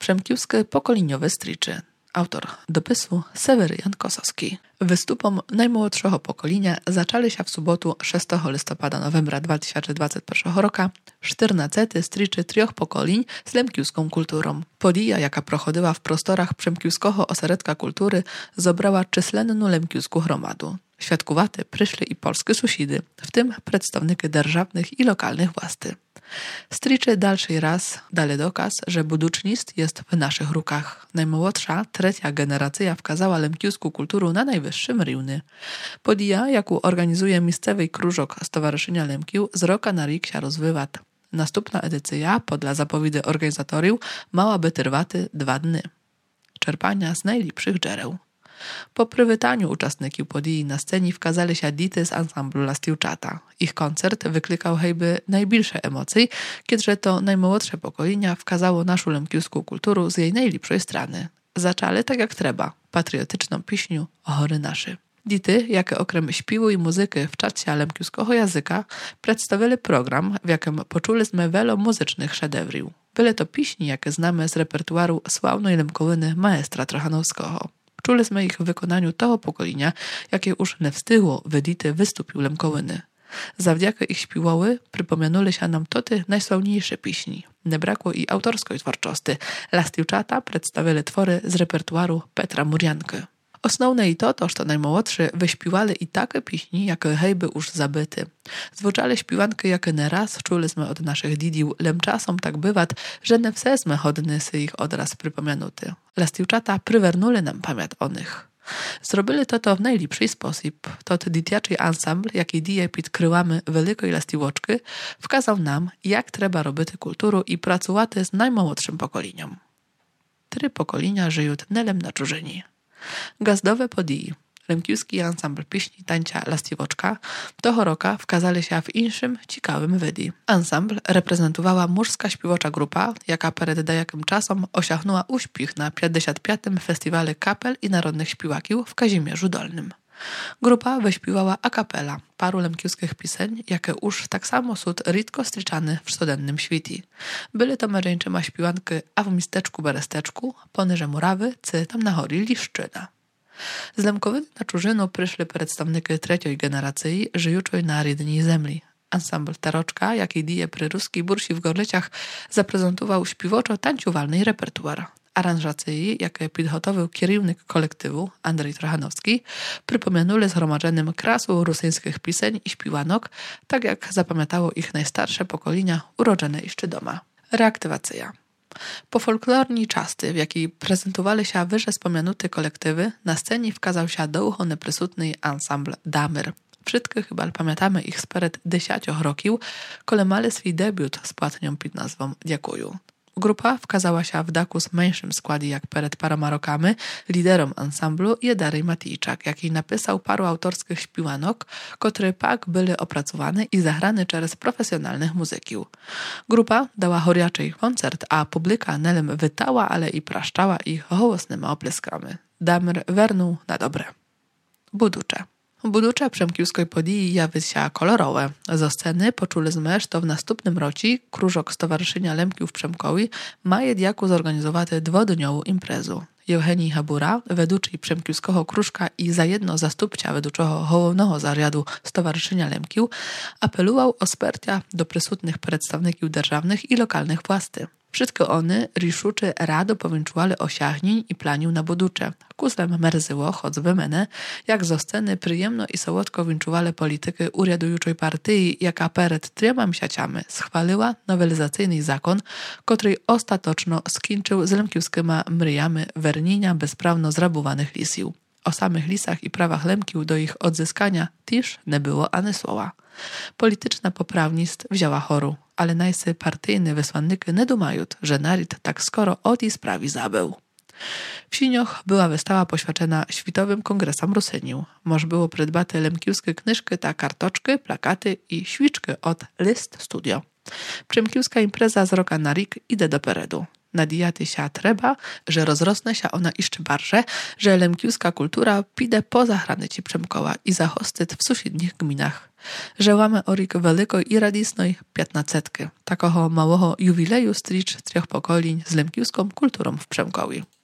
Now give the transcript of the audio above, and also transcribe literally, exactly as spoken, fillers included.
Przemkiewskie pokoleniowe stricze. Autor dopisu Seweryjan Kosowski. Wystupom najmłodszego pokolenia zaczęli się w sobotu szóstego listopada novembra dwa tysiące dwudziestego pierwszego roku czternacety stricze trzech pokoleń z lemkiewską kulturą. Podija, jaka prochodziła w prostorach Przemkiewskiego Ośrodka Kultury, zobrała czyslenną lemkiewską gromadu. Świadkowaty przyszli i polskie sąsiedy, w tym przedstawniki державnych i lokalnych władzy. Stricze dalszy raz dali dokaz, że buducznictwo jest w naszych rukach. Najmłodsza, trzecia generacja wkazała lemkiewską kulturę na najwyższym równie. Podija, jaką organizuje miejscowy krążok Stowarzyszenia Lemkiów, z roku na rok się rozwija. Następna edycja, podle zapowiedzi organizatorów, miałaby trwać dwa dni. Czerpania z najlepszych dżereł. Po przywitaniu uczestników podii na scenie wkazali się dity z ansamblu Lastiwczata. Ich koncert wyklikał hejby najbliższe emocje, kiedże to najmłodsze pokolenia wkazało naszą lemkiewską kulturę z jej najlepszej strony. Zaczęli tak jak trzeba, patriotyczną pieśnią o chory naszy. Dity, jakie okrem śpiewu i muzyki w czacie lemkiewskiego języka, przedstawili program, w jakim poczuliśmy wiele muzycznych szedewrów. Były to pieśni, jakie znamy z repertuaru sławnej lemkowiny maestra Trochanowskiego. Czuliśmy ich w wykonaniu tego pokolenia, jakie już nie wstygło wydity wystąpił lemkołyny. Zawdzięki ich śpiewały przypomenuli się nam toty najsławniejsze pieśni. Nie brakło i autorskiej twórczości. Lastiwczata przedstawili twory z repertuaru Petra Murianki. Osnovne i to, to, że najmłodszy wyśpiewali i takie pieśni, jakie hejby już zabyty. Zwuczali śpiewanki, jakie nieraz czuliśmy od naszych didiów, lem czasom tak bywa, że nie wsesmy chodny sy ich odraz przypomenuty. Lastiwczata przywernuli nam pamięć o nich. Zrobili to to w najlepszy sposób. Tot ditiaczy ansambl, jaki dije pід kryłami wielkiej Lastiwoczki, wkazał nam, jak trzeba robić kulturę i pracować z najmłodszym pokoleniem. Trzy pokolenia żyją nelem na czużyni. Gazdowe podii, lemkiewski ansambl pieśni tańca Lastiwoczka, tego roku wkazali się w innym, ciekawym wydii. Ansambl reprezentowała męska śpiewocza grupa, jaka przed dajakim czasem osiągnęła uśpiech na pięćdziesiątym piątym Festiwalu Kapel i Narodnych Śpiewaków w Kazimierzu Dolnym. Grupa wyśpiewała a cappella paru lemkiewskich piseń, jakie już tak samo są rzadko stryczane w studennym świecie. Były to mężczyźni śpiewanki A w misteczku beresteczku, Ponyże murawy, czy Tam na hori Liszczyna. Z lemkowyny na czużynu przyszli przedstawnicy trzeciej generacji żyjącej na rідній землі. Ansambl Taroczka, jaki dije przy ruskiej bursi w Gorleciach, zaprezentował śpiewoczo-tańcowalny repertuar. Aranżacji, jakie podgotował kierownik kolektywu Andrzej Trochanowski, przypomenuli zgromadzonym krasą rosyjskich piseń i śpiewanok, tak jak zapamiętało ich najstarsze pokolenia urodzone jeszcze doma. Reaktywacja. Po folklorni czasty, w jakiej prezentowali się wyżej wspomniane kolektywy, na scenie wkazał się douchony przysutny ansambl Damyr. Wszystkie chyba pamiętamy ich speret dziesięciu roków, kole mali swój debiut z płatnią pod nazwą Dziękuję. Grupa wkazała się w daku z mniejszym składzie jak przed paroma rokami. Liderom ansamblu je Darej Matijczak, jaki napisał paru autorskich śpiewanok, które pak były opracowane i zagrane przez profesjonalnych muzyków. Grupa dała choriaczej koncert, a publika nelem wytała, ale i praszczała ich hołosnymi opleskami. Damyr wernął na dobre. Buducze. Buducze przemkiewskiej podii jawy się kolorowe. Ze sceny poczuliśmy, że to w następnym roku krążok Stowarzyszenia Lemkiów Przemkowi ma jedjaku zorganizować dwudniową imprezę. Eugenii Habura, weduczy przemkiewskiego krążka i za jedno zastupcia weduczego hołownego zariadu Stowarzyszenia Lemkiów, apelował o wsparcie do przysutnych przedstawników державnych i lokalnych władzy. Wszystko one riszuczy rado powięczowali osiągnięć i planił na buducze. Kuzlem merzyło, choć wymene, jak zo sceny przyjemno i sołodko winczowali polityki uriadującej partii, jaka przed trzema miesiącami schwaliła nowelizacyjny zakon, który ostatecznie skończył z lemkiewskimi mryjami wernienia bezprawno zrabowanych lisów. O samych lisach i prawach Lemkiów do ich odzyskania też nie było ani słowa. Polityczna poprawność wzięła choru, ale najsy partyjne wysłanniki nie dumają, że naród tak skoro o tej sprawie zabył. W Sinioch była wystawa poświęcona Światowym Kongresom Rusyniów. Moż było przydbate lemkiewskie knyżki, ta kartoczki, plakaty i świczki od List Studio. Przemkiewska impreza z roka na rik idzie do peredu. Nadijaty się treba, że rozrosnę się ona jeszcze barże, że lemkiuska kultura pide poza hranici Przemkoła i za hostyt w sąsiednich gminach. Że łamy orik wielkoj i radisnoj piętnacetki, takoho małego jubileju stricz trzech pokoleń z lemkiuską kulturą w Przemkowi.